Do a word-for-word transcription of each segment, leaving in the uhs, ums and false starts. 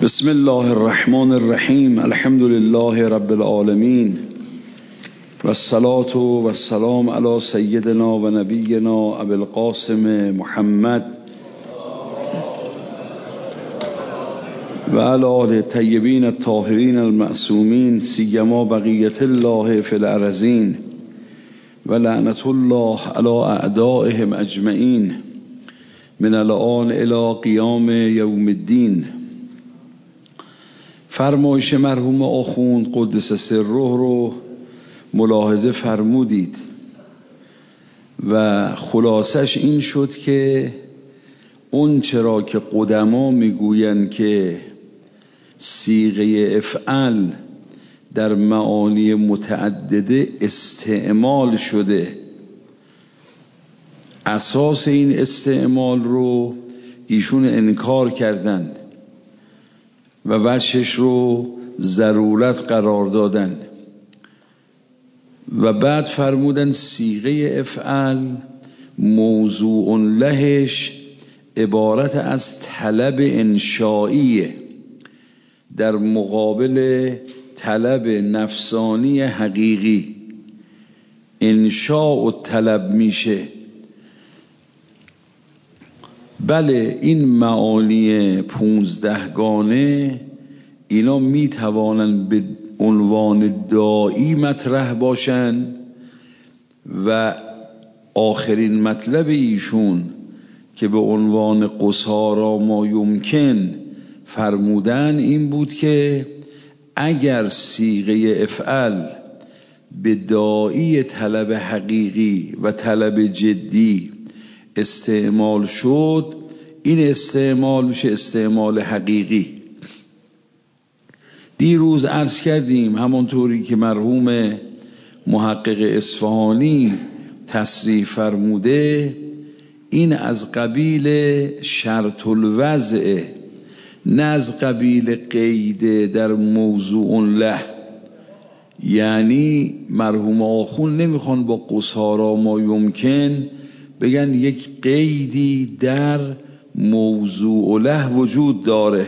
بسم الله الرحمن الرحیم. الحمد لله رب العالمین و الصلاة و السلام علی سیدنا و نبینا ابی القاسم محمد و علی آله الطیبین الطاهرین المعصومین سیما بقیة الله فی الارضین و لعنة الله علی اعدائهم اجمعین من الآن الی قیام یوم الدین. فرمایش مرحوم آخوند قدس سره رو ملاحظه فرمودید و خلاصش این شد که اون چرا که قدما میگویند که صیغه افعل در معانی متعدده استعمال شده، اساس این استعمال رو ایشون انکار کردن و وجهش رو ضرورت قرار دادن و بعد فرمودن صیغه افعل موضوع لهش عبارت از طلب انشائیه در مقابل طلب نفسانی حقیقی. انشاء و طلب میشه. بله، این معانی پونزدهگانه اینا میتوانند به عنوان داعی مطرح باشن و آخرین مطلب ایشون که به عنوان قصارا ما یمکن فرمودن این بود که اگر صیغه افعل به داعی طلب حقیقی و طلب جدی استعمال شد، این استعمال میشه استعمال حقیقی. دیروز عرض کردیم همانطوری که مرحوم محقق اصفهانی تصریح فرموده، این از قبیل شرط الوضع، نه از قبیل قید در موضوع له. یعنی مرحوم آخوند نمیخوان با قصارا ما یمکن بگن یک قیدی در موضوع له وجود داره.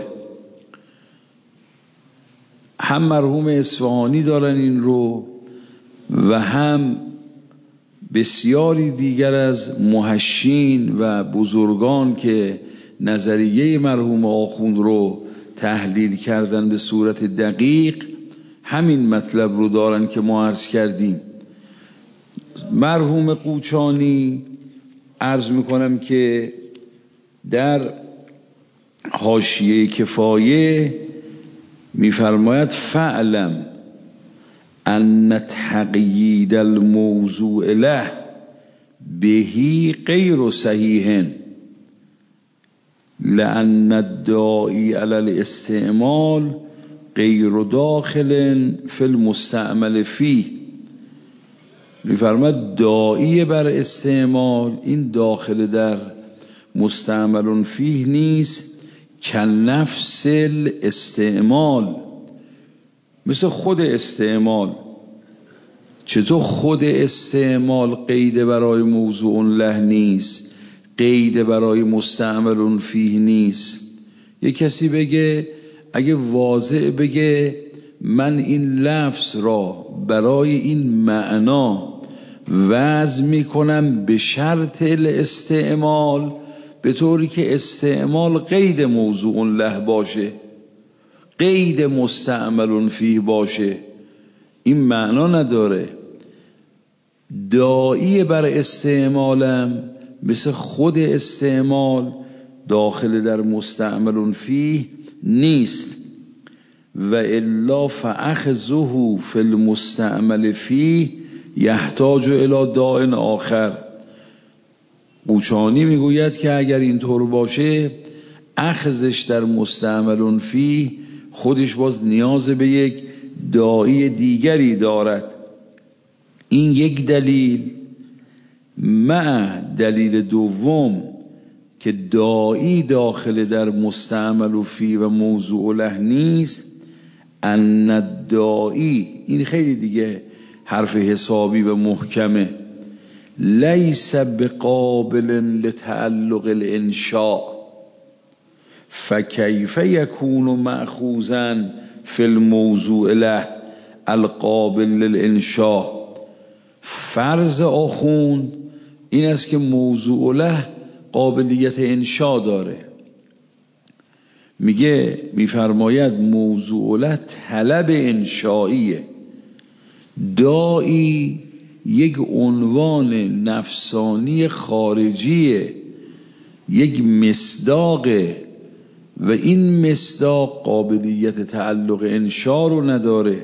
هم مرحوم اصفهانی دارن این رو و هم بسیاری دیگر از محشین و بزرگان که نظریه مرحوم آخوند رو تحلیل کردن به صورت دقیق همین مطلب رو دارن که ما عرض کردیم. مرحوم قوچانی عرض میکنم که در حاشیه کفایه میفرماید فعلم ان تقیید الموضوع له بهی غیر صحیح لان الداعی علی الاستعمال غیر داخل فی المستعمل فیه. میفرماید داعی بر استعمال این داخل در مستعمل فیه نیست، کنفس الاستعمال، مثل خود استعمال. چطور خود استعمال قید برای موضوع له نیست، قید برای مستعمل فیه نیست؟ یک کسی بگه، اگه واضح بگه من این لفظ را برای این معنا وضع میکنم به شرط الاستعمال، به طوری که استعمال قید موضوع له باشه، قید مستعمل فیه باشه، این معنا نداره. داعی بر استعمالم مثل خود استعمال داخل در مستعمل فیه نیست. و الا فاخذه فی المستعمل فیه یحتاج الی داء آخر. قوچانی میگوید که اگر اینطور باشه اخذش در مستعمل فیه خودش باز نیاز به یک داعی دیگری دارد. این یک دلیل. مع دلیل دوم که داعی داخل در مستعمل فیه و موضوع له نیست، ان الداعی، این خیلی دیگه حرف حسابی و محکمه، لیس بقابل لتعلق الانشاء فکیف یکون مأخوذا فی الموضوع له القابل للانشاء. فرض آخوند این است که موضوع له قابلیت انشاء داره. میگه میفرماید موضوع له طلب انشائیه. داعی یک عنوان نفسانی خارجیه، یک مصداقه و این مصداق قابلیت تعلق انشاء رو نداره.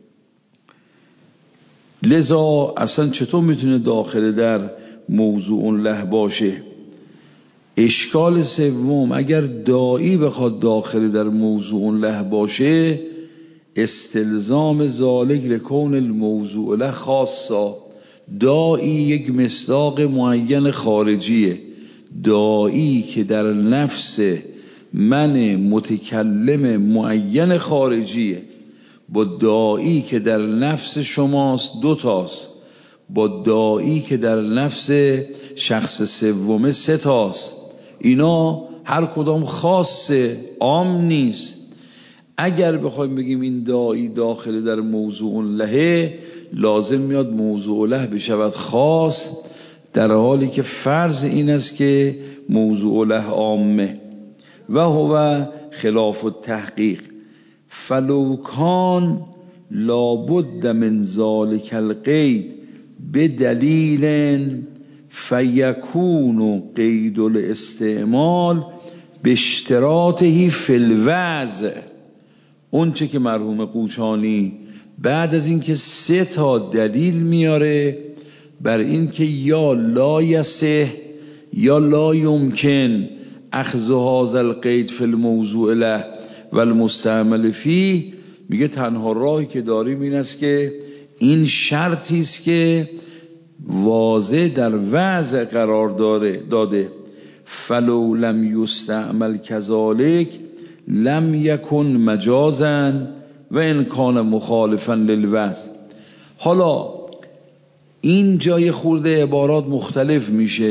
لذا اصلا چطور میتونه داخل در موضوع له باشه؟ اشکال سوم، اگر داعی بخواد داخل در موضوع له باشه، استلزام ذالک لکون الموضوع له خاصا. داعی یک مصداق معین خارجیه. داعی که در نفس من متکلم معین خارجیه، با داعی که در نفس شماست دو تاست، با داعی که در نفس شخص سومه سه تاست. اینا هر کدام خاصه، عام نیست. اگر بخوایم بگیم این داعی داخل در موضوع له، لازم میاد موضوع له بشود خاص، در حالی که فرض این است که موضوع له عامه و هو خلاف التحقیق. فلو کان لابد من ذلک القید بدلیل فیکون قید الاستعمال باشتراطه فی الوضع. اون چه که مرحوم قوچانی بعد از اینکه سه تا دلیل میاره بر این که یا لا یصح یا لا یمکن اخذ هذا القید فی الموضوع له و المستعمل فیه، میگه تنها راهی که داریم این است که این شرطی است که واضح در وضع قرار داده. فلو لم یستعمل کذالک لم یکن مجازا و ان کان مخالفا للوضع. حالا این جای خورده عبارات مختلف میشه.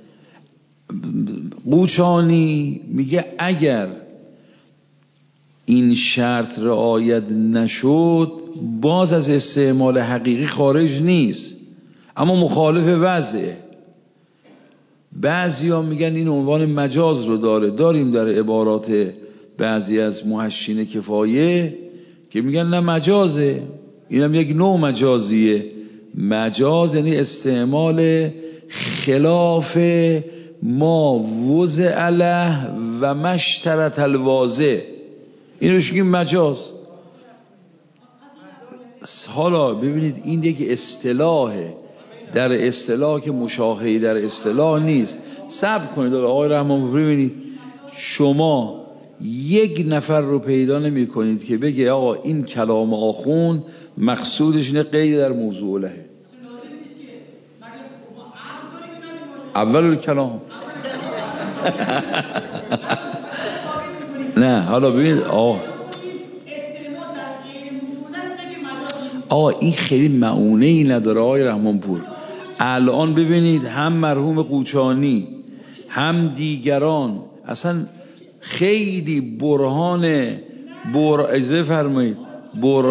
قوچانی میگه اگر این شرط رعایت نشد باز از استعمال حقیقی خارج نیست، اما مخالف وضعه. بعضی ها میگن این عنوان مجاز رو داره. داریم در عبارات بعضی از محشین کفایه که میگن نه مجازه، اینم یک نوع مجازیه. مجاز یعنی استعمال خلاف ما وضع له و مشترط الواضع، اینوش میگیم مجاز. حالا ببینید این یک اصطلاحه، در اصطلاح که مشاهده در اصطلاح نیست. صبر کنید آقای رحمان، ببینید شما یک نفر رو پیدا نمی کنید که بگه آقا این کلام آخوند مقصودش اینه قید در موضوع له. اول کلام نه. حالا ببینید آقا آقا این خیلی معونه ای نداره آقای رحمانپور. الان ببینید هم مرحوم قوچانی هم دیگران اصلا خیلی برهان بر اجازه فرمایید بر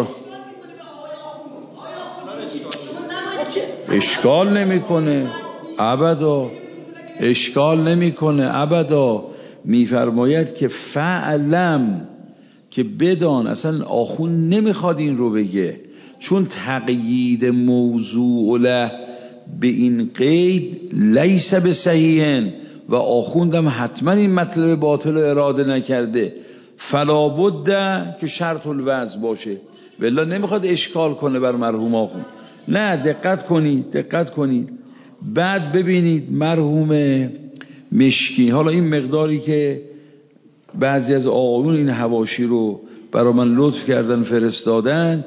اشکال نمیکنه ابدا، اشکال نمیکنه ابدا. میفرماید که فعلم، که بدان اصلا آخون نمیخواد این رو بگه، چون تقیید موضوع له به این قید لیس بصحیحن و آخوندم حتما این مطلب باطل رو اراده نکرده. فلا بد که شرط الوضع باشه، والله نمیخواد اشکال کنه بر مرحوم آخوند. نه دقت کنید دقت کنید. بعد ببینید مرحوم مشکی، حالا این مقداری که بعضی از آقایون این حواشی رو برای من لطف کردن فرستادن،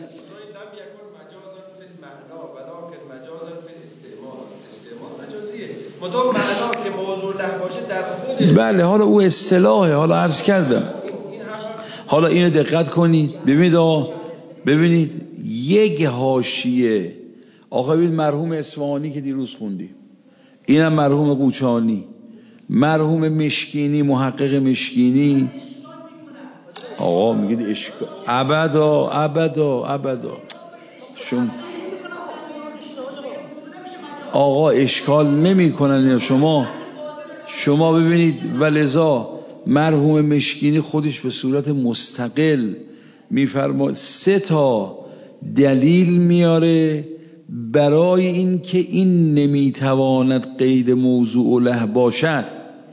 مدام معنا که موضوع له باشه در خودش. بله حالا او اصطلاحه، حالا عرض کردم. حالا اینو دقت کنید. ببینید آقا ببینید یک حاشیه آقا، ببینید مرحوم اصفهانی که دیروز خوندی، اینم مرحوم قوچانی، مرحوم مشکینی، محقق مشکینی، آقا میگید اشکال ابدا ابدا ابدا شما آقا اشکال نمی کنن. شما شما ببینید ولذا مرحوم مشکینی خودش به صورت مستقل میفرما سه تا دلیل میاره برای این که این نمیتواند قید موضوع له باشد.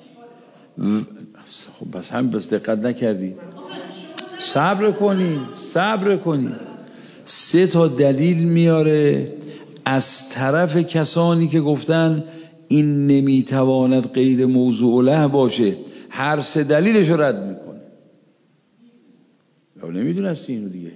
خب بس هم بس دقت نکردی، صبر کنی صبر کنی سه تا دلیل میاره از طرف کسانی که گفتن این نمیتواند قید موضوع له باشه. هر سه دلیلش رو رد میکنه. یا نمیدونستی اینو دیگه.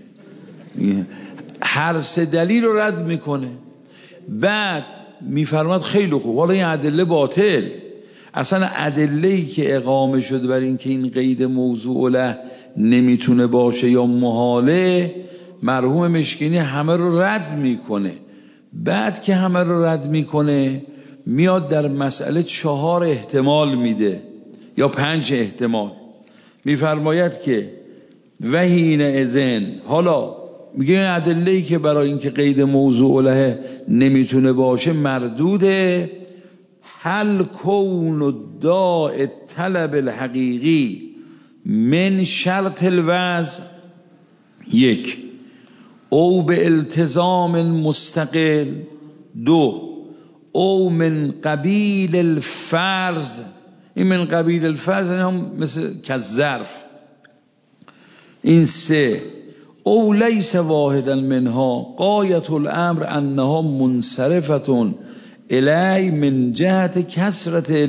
هر سه دلیل رو رد میکنه. بعد میفرماد خیلی خوب، حالا این ادله باطل، اصلا ادله‌ای که اقامه شده بر این که این قید موضوع له نمیتونه باشه یا محاله، مرحوم مشکینی همه رو رد میکنه. بعد که همه رو رد میکنه میاد در مسئله چهار احتمال میده یا پنج احتمال. میفرماید که وحین اذن، حالا میگه این ادله‌ای که برای اینکه قید موضوع له نمیتونه باشه مردوده. هل کون الداء طلب الحقیقی من شرط الوضع، یک، او به التزام مستقل، دو، او من قبیل الفرض. این من قبیل الفرض یعنی هم مثل کالظرف. این سه، او لیس واحدا منها غایت الامر انها منصرفتون الی من جهت کثرت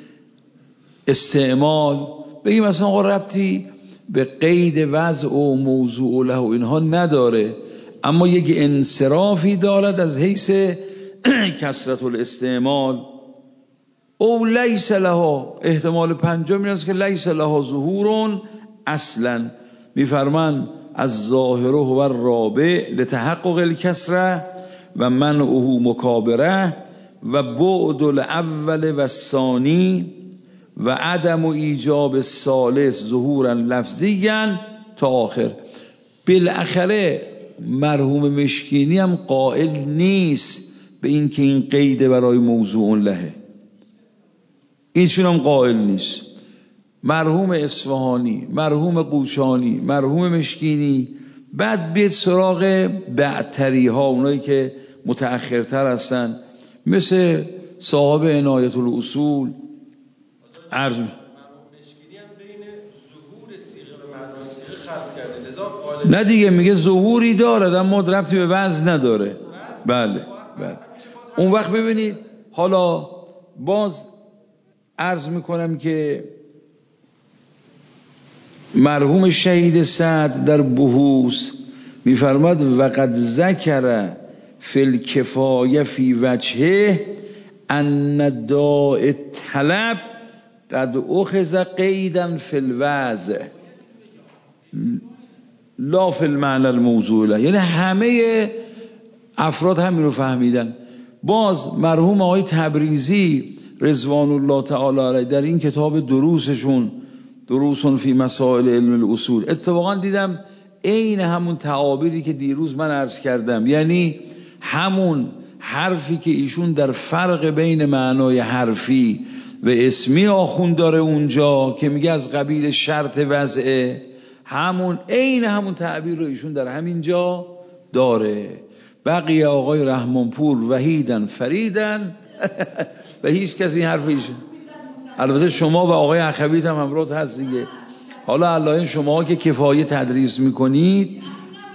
الاستعمال. بگیم مثلا آقا ربطی به قید وضع و موضوع له و اینها نداره، اما یک انصرافی دارد از حیث کثرت الاستعمال. او لیس لها، احتمال پنجم این است که لیس لها ظهور اصلا. میفرمان از ظاهره و الرابع لتحقق الکسره و منعه مکابره و بعد الاول و الثانی و عدم و ایجاب الثالث ظهورا لفظیا تا آخر. بالاخره مرحوم مشکینی هم قائل نیست به این که این قید برای موضوع لهه، اینشون هم قائل نیست. مرحوم اصفهانی، مرحوم قوشانی، مرحوم مشکینی. بعد بیت سراغ بعدتری ها، اونایی که متأخرتر هستن، مثل صاحب عنایت الاصول. عرض مرحوم مشکینی هم بین ظهور صیغه و معنای صیغه خلط کرده، لذا قال نه دیگه، میگه ظهوری دارد اما ربطی به وضع نداره. بله بله. اون وقت ببینید، حالا باز عرض میکنم که مرحوم شهید سعد در بحوث میفرماد وقد ذکر فی الکفایه فی وجهه ان داء طلب قد اخذ قیدا فی الوضع لا فی المعنى الموضوع له. یعنی همه افراد همین رو فهمیدن. باز مرحوم آقای تبریزی رضوان الله تعالی علیه در این کتاب دروسشون، دروسون فی مسائل علم الاصول، اتفاقا دیدم عین همون تعابیری که دیروز من عرض کردم، یعنی همون حرفی که ایشون در فرق بین معنای حرفی و اسمی آخوند داره اونجا که میگه از قبیل شرط وضعه، همون عین همون تعبیر رو ایشون در همین جا داره. بقیه آقای رحمانپور وحیدن فریدن و هیچ کسی این حرف ایشون. البته شما و آقای اخویت هم همراهت هست دیگه. حالا الله شما که کفایه تدریس میکنید،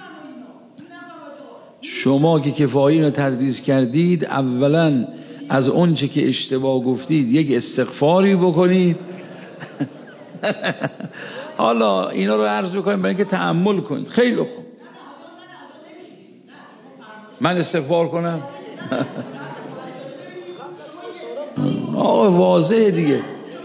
شما که کفایه رو تدریس کردید، اولا از اون چه که اشتباه گفتید یک استغفاری بکنید. حالا اینا رو عرض بکنیم برای اینکه تأمل کنید. خیلی خوب، من استغفار کنم؟ آقا واضحه دیگه.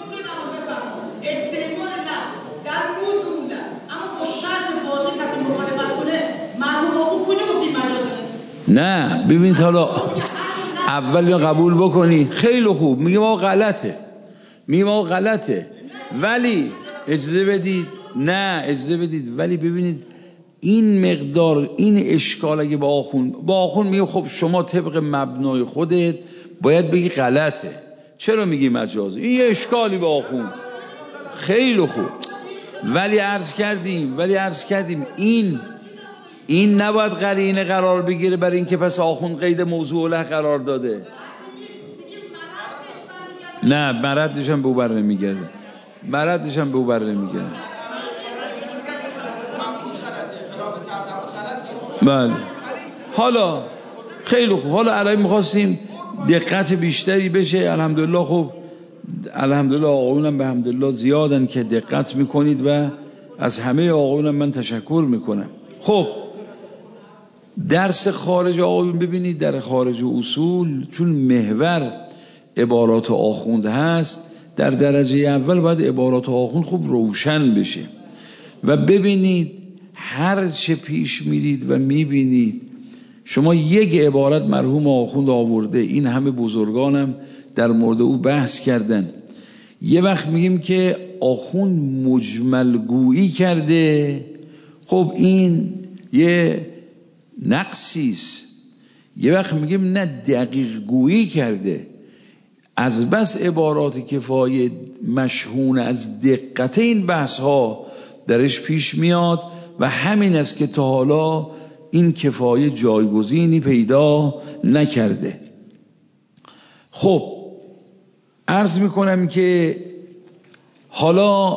نه ببینید، حالا اول قبول بکنی خیلی خوب، میگه ما غلطه، میگیم آقا غلطه، ولی اجازه بدید، نه اجازه بدید، ولی ببینید این مقدار، این اشکال اگه با آخون با آخون میگه خب شما طبق مبنای خودت باید بگی غلطه، چرا میگی مجازه؟ این یه اشکالی با آخون. خیلی خوب، ولی عرض کردیم ولی عرض کردیم این این نباید قرینه قرار بگیره برای اینکه پس آخون قید موضوع له قرار داده. نه مردش هم به او بر نمیگرده، مردش هم به او بر نمیگرده. بله حالا خیلی خوب، حالا الان میخواستیم دقت بیشتری بشه. الحمدلله خب الحمدلله آقایونم به حمدالله زیادن که دقت میکنید و از همه آقایونم من تشکر میکنم. خب درس خارج آقایون، ببینید در خارج اصول چون محور عبارات آخوند هست، در درجه اول باید عبارات آخوند خوب روشن بشه و ببینید هر چه پیش میرید و میبینید شما یک عبارت مرحوم آخوند آورده، این همه بزرگانم در مورد او بحث کردن، یه وقت میگیم که آخوند مجمل گویی کرده، خب این یه نقصیست. یه وقت میگیم نه دقیق گویی کرده، از بس عبارات کفایه مشهون از دقت این بحث ها درش پیش میاد و همین است که تا حالا این کفایه جایگزینی پیدا نکرده. خب عرض میکنم که حالا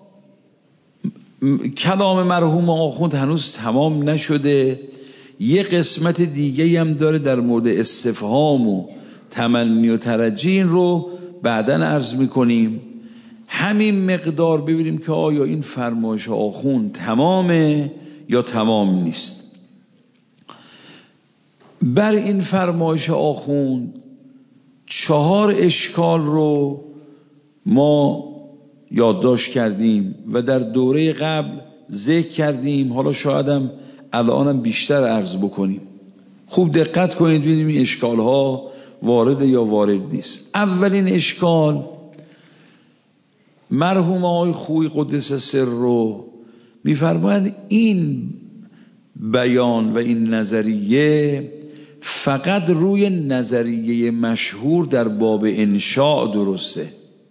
کلام مرحوم آخوند هنوز تمام نشده، یه قسمت دیگه هم داره در مورد استفهام و تمنی و ترجی، این رو بعداً عرض میکنیم. همین مقدار ببینیم که آیا این فرمایش آخوند تمامه یا تمام نیست. بر این فرمایش آخوند چهار اشکال رو ما یادداشت کردیم و در دوره قبل ذکر کردیم، حالا شایدم الانم بیشتر عرض بکنیم. خوب دقت کنید ببینیم این اشکال ها وارد یا وارد نیست. اولین اشکال، مرحوم آقای خویی قدس سر رو میفرمایند این بیان و این نظریه فقط روی نظریه مشهور در باب انشاء درسته،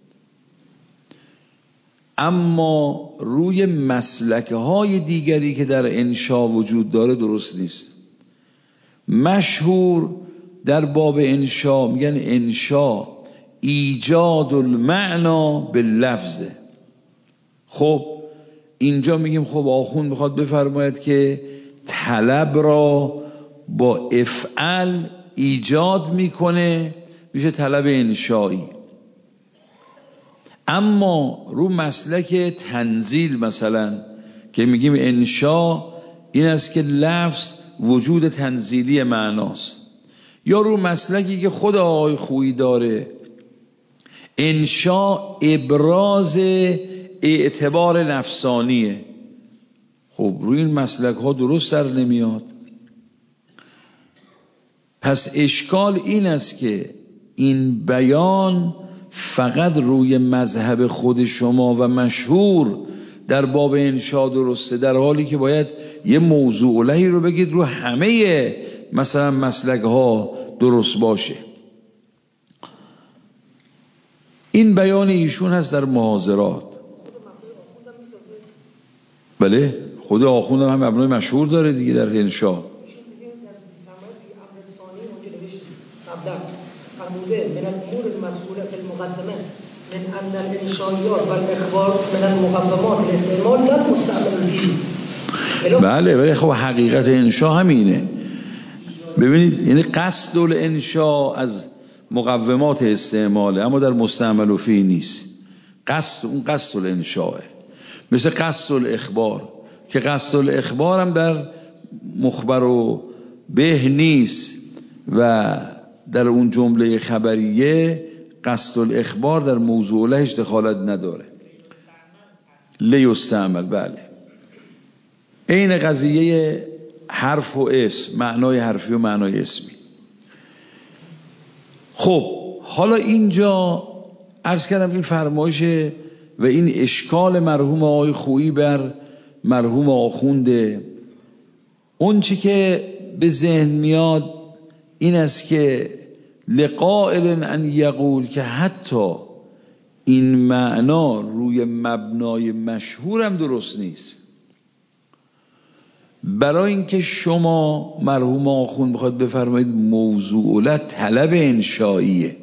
اما روی مسلک‌های دیگری که در انشاء وجود داره درست نیست. مشهور در باب انشاء میگن انشاء ایجاد المعنا باللفظ. خب اینجا میگیم خب آخوند میخواد بفرماید که طلب را با افعل ایجاد میکنه، میشه طلب انشایی. اما رو مسلک تنزیل مثلا که میگیم انشا این است که لفظ وجود تنزیلی معناست، یا رو مسلکی که خود آقای خویی داره انشا ابراز اعتبار نفسانیه. خب روی این مسلک ها درست در نمیاد. پس اشکال این است که این بیان فقط روی مذهب خود شما و مشهور در باب انشاء درسته، در حالی که باید یه موضوع لهی رو بگید رو همه مثلا مسلک ها درست باشه. این بیان ایشون هست در محاضرات. بله خود آخوند هم مبنای مشهور داره دیگه در انشاء. فرموده من الامور المسئوله في المقدمه من ان الانشائیات و الاخبار من المقومات الاستعمال لا مستعمل فيه. بله ولی خب حقیقت انشاء همینه. ببینید یعنی قصد الانشاء از مقومات استعماله، اما در مستعمل فیه نیست. قصد اون قصد الانشاءه، مثل قصد الاخبار که قصد الاخبار هم در مخبر و به نیست و در اون جمله خبریه قصد الاخبار در موضوع لهش دخالت نداره. لیستعمل. بله این قضیه حرف و اسم، معنای حرفی و معنای اسمی. خب حالا اینجا عرض کردم این فرمایش و این اشکال مرحوم آقای خویی بر مرحوم آخونده. اون چی که به ذهن میاد این است که لقائل ان یقول که حتی این معنا روی مبنای مشهور هم درست نیست. برای اینکه شما مرحوم آخوند بخواد بفرمایید موضوع له طلب انشائیه،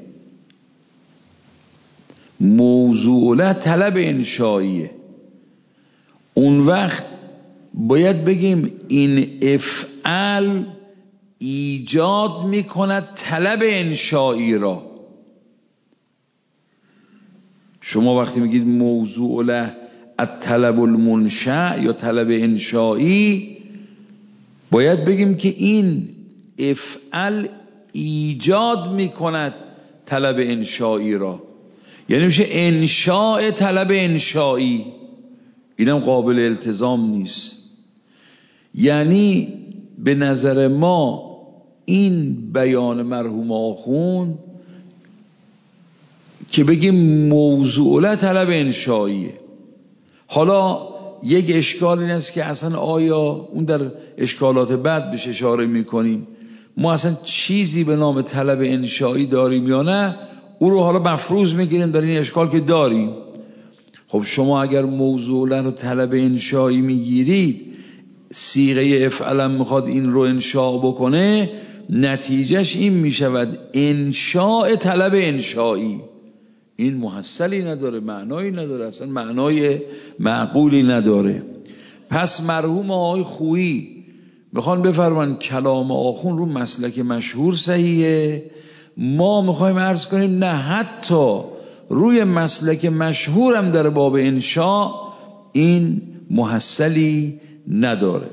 موضوع له طلب انشائیه، اون وقت باید بگیم این افعل ایجاد میکند طلب انشائی را. شما وقتی میگید موضوع له الطلب المنشأ یا طلب انشائی، باید بگیم که این افعل ایجاد میکند طلب انشائی را، یعنی میشه انشاء طلب انشائی. اینم قابل التزام نیست. یعنی به نظر ما این بیان مرحوم آخوند که بگیم موضوع له طلب انشائیه. حالا یک اشکال این است که اصلا آیا اون در اشکالات بعد بهش اشاره میکنیم ما اصلا چیزی به نام طلب انشائی داریم یا نه، او رو حالا مفروض میگیریم در این اشکال که داریم. خب شما اگر موضوع له رو طلب انشائی میگیرید، صیغه افعل میخواد این رو انشاء بکنه، نتیجهش این میشود انشاء طلب انشائی. این محصلی نداره، معنایی نداره، اصلا معنای معقولی نداره. پس مرحوم آقای خویی میخوان بفرمان کلام آخون رو مسلک مشهور صحیحه. ما میخوایم عرض کنیم نه، حتی روی مسلک مشهور هم در باب انشاء این محصلی نداره.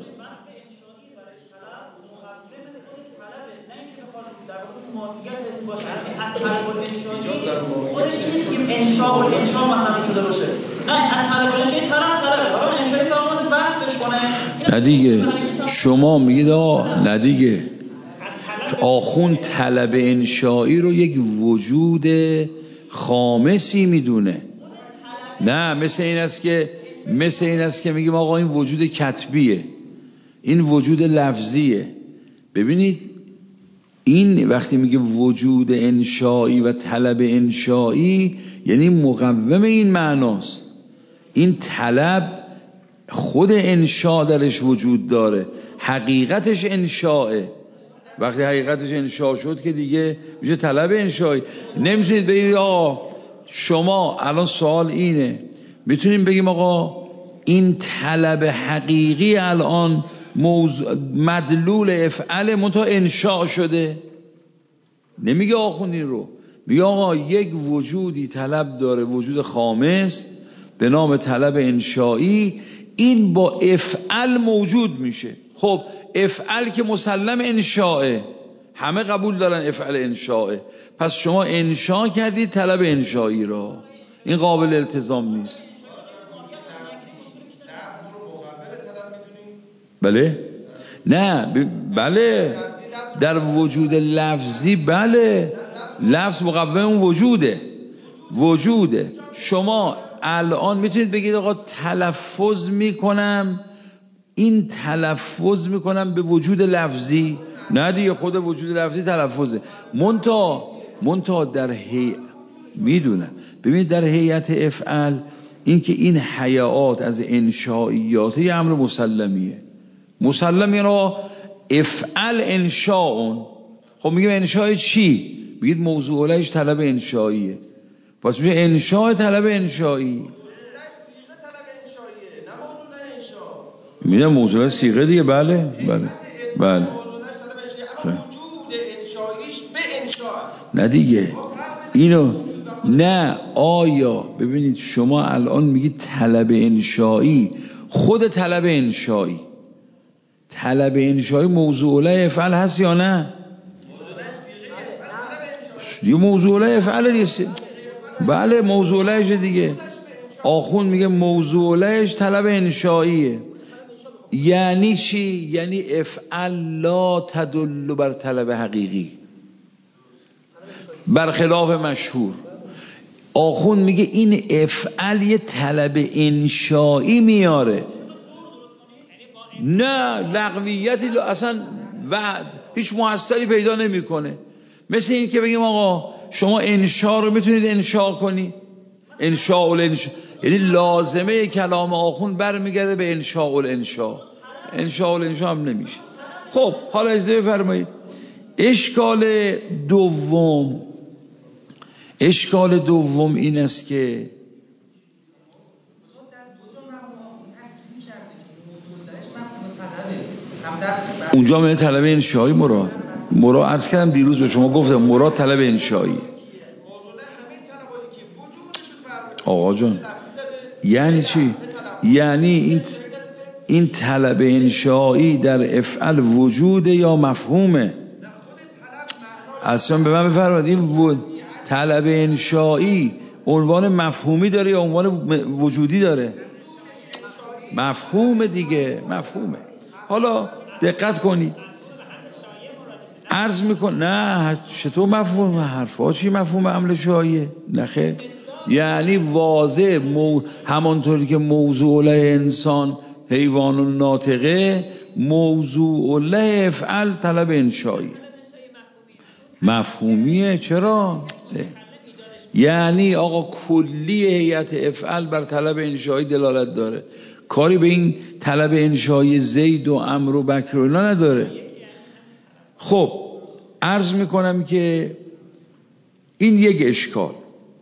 انشاء و انشاء مثلا شده باشه، نه طلب انشاء طلب طلبه، حالا انشاء کارمون بس بکنه. نه دیگه شما میگید آه نه دیگه آخون طلب انشائی رو یک وجود خامسی میدونه. نه مثل این است که مثل این است که میگیم آقا این وجود کتبیه، این وجود لفظیه. ببینید این وقتی میگه وجود انشائی و طلب انشائی یعنی مقوم این معناست. این طلب خود انشاء درش وجود داره، حقیقتش انشاءه. وقتی حقیقتش انشاء شد که دیگه میشه طلب انشائی. نمیتونید بگید آقا شما الان سوال اینه، میتونیم بگیم آقا این طلب حقیقی الان موضوع مدلول افعل منتها انشاء شده؟ نمیگه آخوند این رو، میگه آقا یک وجودی طلب داره، وجود خامس به نام طلب انشائی، این با افعل موجود میشه. خب افعل که مسلم انشاءه، همه قبول دارن افعل انشاءه، پس شما انشاء کردید طلب انشائی را، این قابل التزام نیست. بله نه ب... بله در وجود لفظی بله لفظ مقوم اون وجوده وجوده شما الان میتونید بگید آقا تلفظ میکنم، این تلفظ میکنم به وجود لفظی. نه دیگه خود وجود لفظی تلفظه. منتها منتها در هی میدونم ببینید در هیئت افعل این که این حیات از انشائیات یه امر مسلمیه. مسلم یعنی افعل انشاء. خب میگیم انشاء چی؟ میگید موضوع لهش طلب انشائیه، پس میشه انشاء طلب انشائی. میگه موضوع لهش صیغه دیگه. بله بله بله نه دیگه اینو نه. آیا ببینید شما الان میگید طلب انشائی، خود طلب انشائی طلب انشائی موضوع له افعل هست یا نه؟ یه موضوع له افعل دیگه. بله موضوع لهش دیگه. آخون میگه موضوع لهش طلب انشائیه. یعنی چی؟ یعنی افعل لا تدل بر طلب حقیقی، برخلاف مشهور. آخوند میگه این افعل یه طلب انشایی میاره، نه لغویتی اصلا و هیچ موثری پیدا نمیکنه. مثل این که بگیم آقا شما انشا رو میتونید انشا کنی، انشاء الانشا، یعنی لازمه کلام آخوند برمیگرده به انشاء الانشا، انشاء الانشا هم نمیشه. خب حالا اجازه بفرمایید اشکال دوم، اشکال دوم این است که اونجا من طلب انشایی مراد مراد عرض کردم دیروز به شما گفتم مراد طلب انشایی. آقا جان یعنی چی؟ یعنی این این طلب انشایی در افعل وجوده یا مفهومه؟ اصلا به من بفرمایید این طلب انشایی عنوان مفهومی داره یا عنوان وجودی داره؟ مفهوم دیگه، مفهومه. حالا دقت کنید عرض میکن نه چطور مفهوم حرفا چی مفهوم عمل شایعه؟ نه خیر، یعنی واضح مو... همانطوری که موضوع له انسان حیوان و ناطقه، موضوع له افعل طلب انشایی مفهومیه. چرا؟ یعنی آقا کلی هیئت افعل بر طلب انشایی دلالت داره، کاری به این طلب انشایی زید و عمرو و بکر و اینا نداره. خب عرض میکنم که این یک اشکال.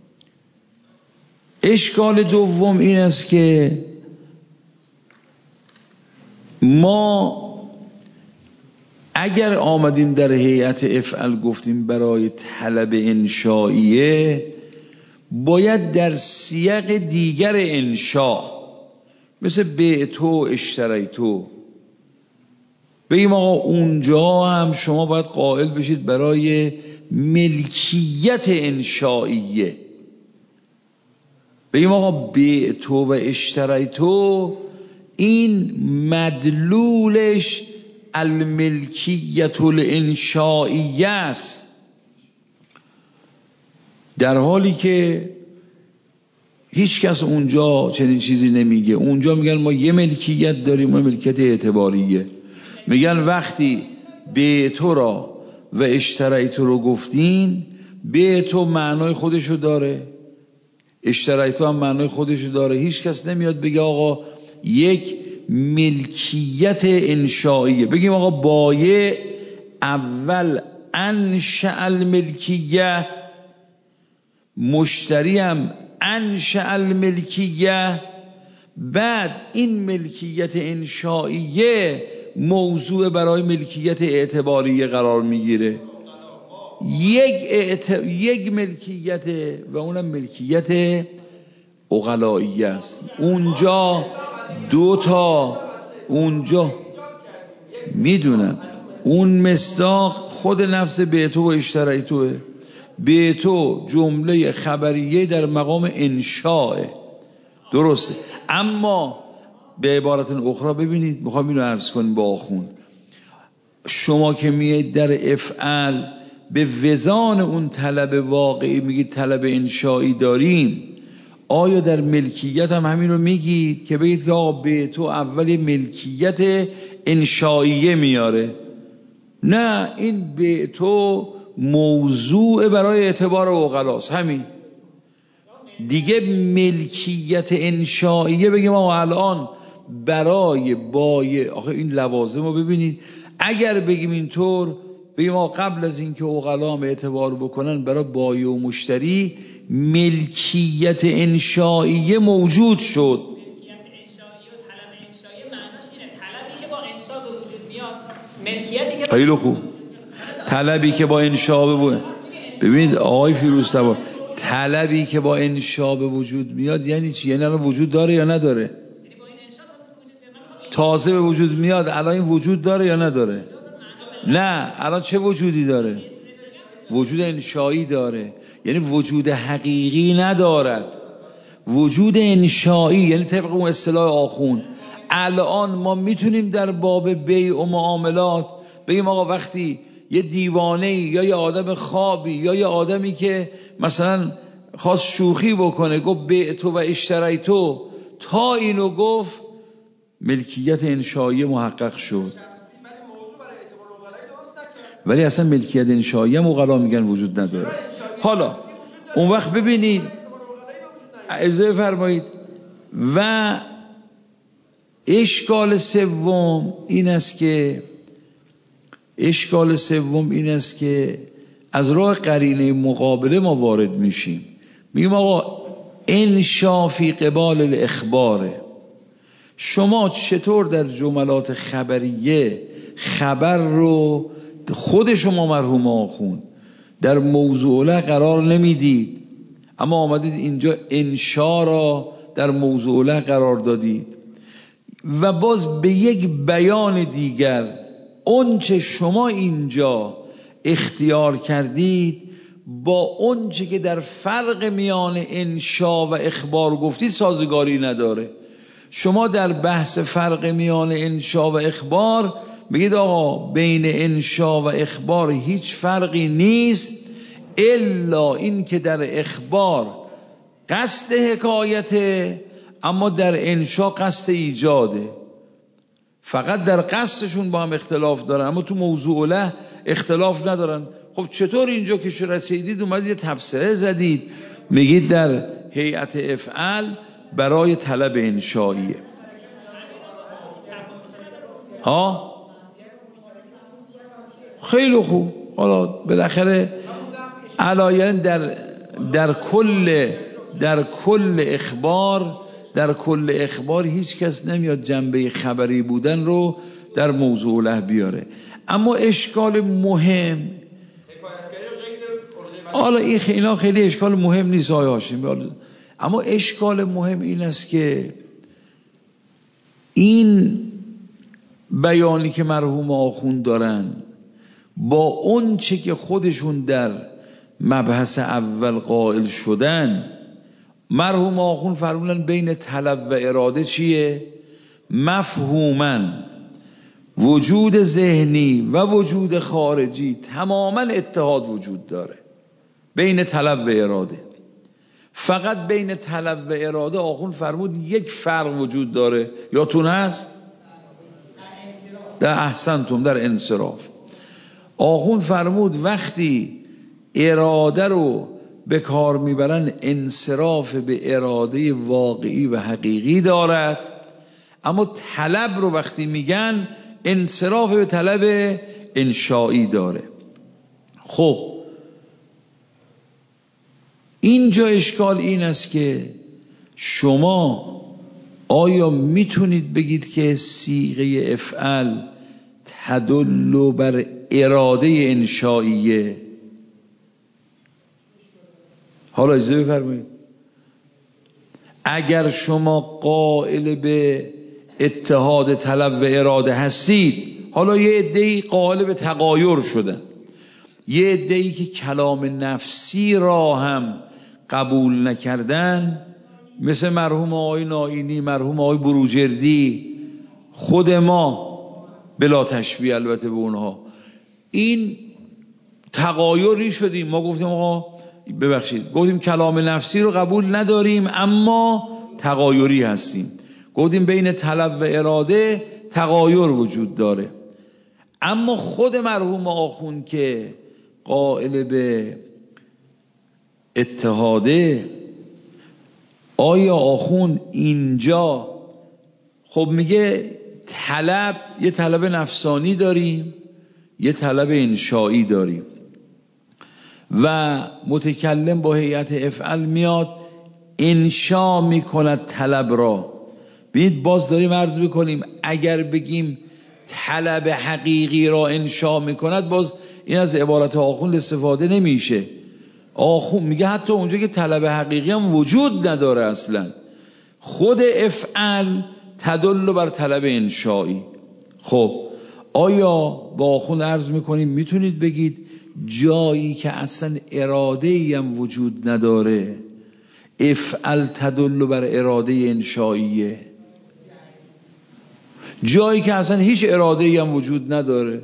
اشکال دوم این است که ما اگر آمدیم در هیئت افعل گفتیم برای طلب انشائیه، باید در سیاق دیگر انشاء مثل بعتو اشتریتو بگیم آقا اونجا هم شما باید قائل بشید برای ملکیت انشائیه. بگیم آقا بعتو و اشتریتو این مدلولش الملکیت الانشائیه است، در حالی که هیچ کس اونجا چنین چیزی نمیگه. اونجا میگن ما یه ملکیت داریم، ما ملکیت اعتباریه. میگن وقتی بعتو را و اشتریتو رو گفتین، بعتو معنای خودشو داره، اشتریتو هم معنای خودشو داره، هیچ کس نمیاد بگه آقا یک ملکیت انشائیه. بگیم آقا بایع اول انشأ الملکیه، مشتری هم انشأ الملکیه، بعد این ملکیت انشائیه موضوع برای ملکیت اعتباریه قرار میگیره. یک اعت... یک ملکیت و اونم ملکیت عقلائیه است. اونجا دو تا اونجا میدونم اون مصداق خود نفس بعتو و اشتریتوه. بعتو جمله خبریه در مقام انشاء، درسته. اما به عبارت اخرى ببینید، میخوام اینو عرض کنیم با آخوند، شما که میید در افعال به وزان اون طلب واقعی میگید طلب انشایی داریم، آیا در ملکیت هم همین رو میگید که بگید که آقا بعتو اول ملکیت انشائیه میاره؟ نه، این بعتو موضوع برای اعتبار عقلاست، همین دیگه. ملکیت انشائیه بگیم آقا الان برای بایع، آخه این لوازم رو ببینید، اگر بگیم اینطور بگیم آقا قبل از اینکه عقلا هم اعتبار بکنن برای بایع و مشتری ملکیت انشائیه موجود شد. ملکیت انشائیه و طلب انشائیه معناش اینه طلبی که با انشاء به وجود میاد، ملکیتی که خیلی خوب، طلبی که با انشاء به وجود، ببینید آقای فیروزتبار، طلبی که با انشاء به وجود میاد یعنی چی؟ یعنی الان وجود داره یا نداره؟ یعنی با این انشاء تازه به وجود میاد. الان این وجود داره یا نداره؟ نه، الان چه وجودی داره؟ وجود انشایی داره، یعنی وجود حقیقی ندارد، وجود انشایی، یعنی طبق اون اصطلاح آخوند. الان ما میتونیم در باب بیع و معاملات بگیم آقا وقتی یه دیوانه یا یه آدم خوابی یا یه آدمی که مثلا خواست شوخی بکنه، گفت بعتو و اشتریتو، تا اینو گفت ملکیت انشایی محقق شد. ولی اصلا ملکیت انشایی هم عقلا میگن وجود نداره. حالا اون وقت ببینید، اجازه فرمایید، و اشکال سوم این است که اشکال سوم این است که از راه قرینه مقابله ما وارد میشیم، میگیم آقا انشا فی قبال الاخباره. شما چطور در جملات خبریه خبر رو خود شما مرحوم آخوند در موضوع له قرار نمیدید، اما آمدید اینجا انشا را در موضوع له قرار دادید و باز به یک بیان دیگر اون چه شما اینجا اختیار کردید با اون چه که در فرق میان انشا و اخبار گفتید سازگاری نداره. شما در بحث فرق میان انشا و اخبار بگید آقا بین انشا و اخبار هیچ فرقی نیست، الا این که در اخبار قصد حکایته اما در انشا قصد ایجاده. فقط در قصدشون با هم اختلاف دارن اما تو موضوع له اختلاف ندارن. خب چطور اینجا که رسیدید اومدید یه تفسیره زدید میگید در هیئت افعال برای طلب انشاییه؟ ها خیلی خوب. حالا بالاخره علایان در در کل در کل اخبار در کل اخبار هیچ کس نمیاد جنبه خبری بودن رو در موضوع له بیاره. اما اشکال مهم، حالا این اینا خیلی اشکال مهم نیست آقای هاشمی، اما اشکال مهم این است که این بیانی که مرحوم آخوند دارن با اون چه که خودشون در مبحث اول قائل شدن، مرحوم آخوند فرمودن بین طلب و اراده چیه؟ مفهومن وجود ذهنی و وجود خارجی تماما اتحاد وجود داره بین طلب و اراده. فقط بین طلب و اراده آخوند فرمود یک فرق وجود داره، یادتون هست؟ در احسنتم، در انصراف. آخوند فرمود وقتی اراده رو به کار میبرن انصراف به اراده واقعی و حقیقی دارد، اما طلب رو وقتی میگن انصراف به طلب انشایی داره. خب اینجا اشکال این است که شما آیا میتونید بگید که صیغه افعال تدل بر اراده انشائیه؟ حالا اجازه بفرمایید، اگر شما قائل به اتحاد طلب و اراده هستید، حالا یه عده‌ای قائل به تغایر شدن، یه عده‌ای که کلام نفسی را هم قبول نکردن، مثل مرحوم آقای نائینی، مرحوم آقای بروجردی، خود ما بلا تشبیه البته به اونها، این تغایری شدیم. ما گفتیم آقا ببخشید گفتیم کلام نفسی رو قبول نداریم اما تغایری هستیم، گفتیم بین طلب و اراده تغایر وجود داره. اما خود مرحوم آخوند که قائل به اتحاده، آیا آخوند اینجا خب میگه طلب، یه طلب نفسانی داریم یه طلب انشایی داریم و متکلم با هیئت افعال میاد انشا میکند طلب را. ببینید باز داریم عرض بکنیم اگر بگیم طلب حقیقی را انشا میکند، باز این از عبارت آخوند استفاده نمیشه. آخوند میگه حتی اونجا که طلب حقیقی هم وجود نداره اصلا، خود افعال تدل بر طلب انشایی. خب آیا با آخوند عرض میکنیم میتونید بگید جایی که اصلا اراده ای هم وجود نداره افعال تدل بر اراده انشاییه؟ جایی که اصلا هیچ اراده ای هم وجود نداره،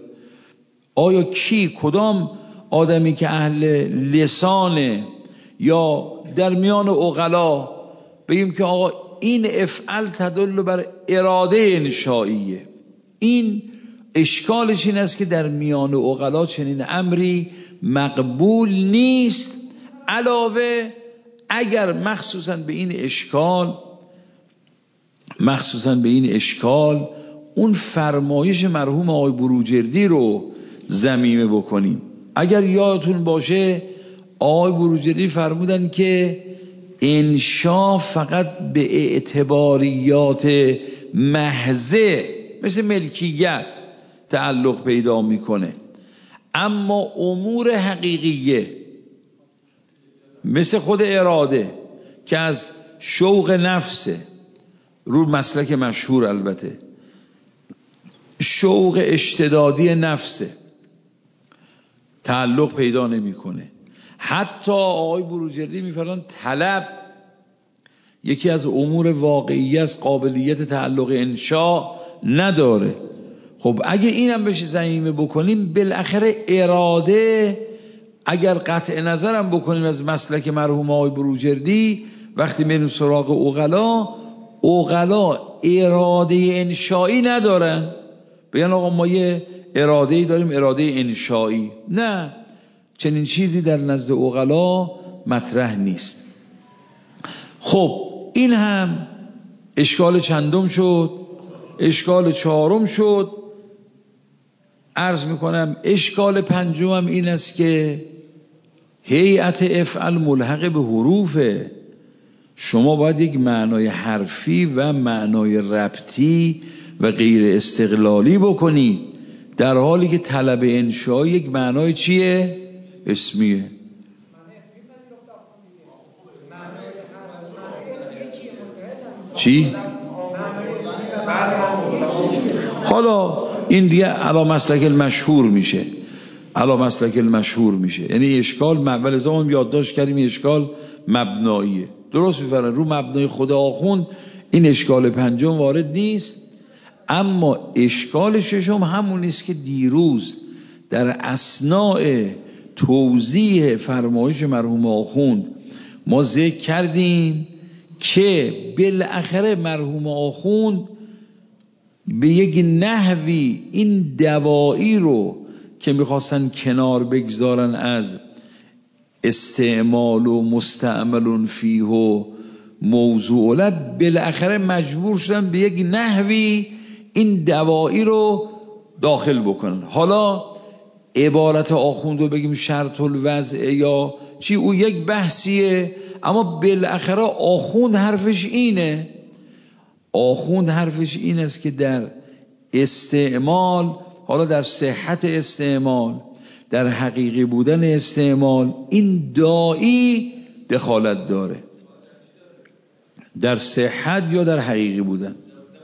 آیا کی، کدام آدمی که اهل لسانه یا در میان عقلا بگیم که آقا این افعل تدل بر اراده انشائیه، این اشکالش این است که در میان عقلا چنین امری مقبول نیست. علاوه اگر مخصوصا به این اشکال مخصوصا به این اشکال اون فرمایش مرحوم آقای بروجردی رو ضمیمه بکنیم. اگر یادتون باشه آقای بروجردی فرمودن که انشا فقط به اعتباریات محضه مثل ملکیت تعلق پیدا میکنه، اما امور حقیقیه مثل خود اراده که از شوق نفسه، رو مسلک مشهور البته، شوق اشتدادی نفسه، تعلق پیدا نمیکنه. حتی آقای بروجردی میفرمایند طلب یکی از امور واقعی از قابلیت تعلق انشا نداره. خب اگه اینم بشه ضمیمه بکنیم، بالاخره اراده اگر قطع نظرم بکنیم از مسلک مرحوم آقای بروجردی، وقتی میریم سراغ عقلا، عقلا اراده انشایی ندارن، بگن آقا ما یه اراده‌ای داریم، اراده انشایی. نه، چنین چیزی در نزد عقلا مطرح نیست. خب این هم اشکال چندم شد. اشکال چهارم شد. عرض میکنم اشکال پنجم این است که هیئت افعل ملحق به حروفه. شما باید یک معنای حرفی و معنای ربطی و غیر استقلالی بکنید، در حالی که طلب انشا یک معنای چیه؟ اسمیه. چی؟ حالا این دیگه علا مسلک المشهور میشه، علا مسلک المشهور میشه، یعنی اشکال اول زمان یادداشت کردیم اشکال مبناییه، درست میفرن رو مبنای خود آخوند. این اشکال پنجم وارد نیست. اما اشکال ششم همون است که دیروز در اثناء توضیح فرمایش مرحوم آخوند ما ذکر کردیم که بالاخره مرحوم آخوند به یک نحوی این دوائی رو که میخواستن کنار بگذارن از استعمال و مستعمل فیه و موضوع لب، بالاخره مجبور شدن به یک نحوی این دوائی رو داخل بکنن. حالا عبارت آخوند رو بگیم شرط الوضع یا چی، او یک بحثیه، اما بالاخره آخوند حرفش اینه، آخوند حرفش این است که در استعمال، حالا در صحت استعمال، در حقیقی بودن استعمال، این داعی دخالت داره در صحت یا در حقیقی بودن.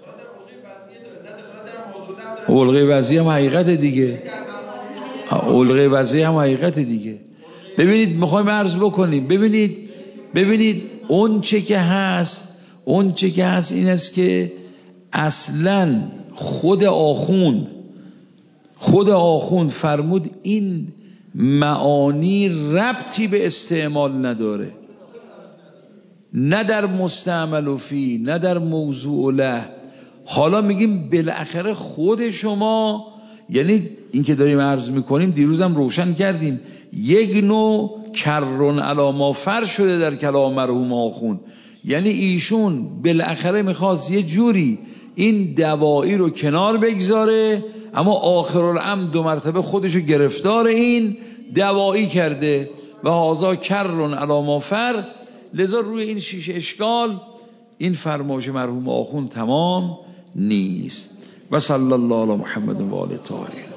علقه وضعی هم حقیقت دیگه، علقه وضعی هم حقیقت دیگه. ببینید میخوایم عرض بکنیم، ببینید ببینید اون چه که هست، اون چه که هست این است که اصلا خود آخوند خود آخوند فرمود این معانی ربطی به استعمال نداره، نه در مستعمل و فی، نه در موضوع له. حالا میگیم بالاخره خود شما، یعنی این که داریم عرض میکنیم دیروزم روشن کردیم، یک نوع کرون علی ما فر شده در کلام مرحوم آخوند، یعنی ایشون بالاخره میخواست یه جوری این دوائی رو کنار بگذاره، اما آخرالامر دو مرتبه خودشو گرفتار این دوائی کرده و هذا کرون علی ما فر. لذا روی این شیش اشکال این فرمایش مرحوم آخوند تمام نیست. و صلی الله علی محمد و آله طاهرین.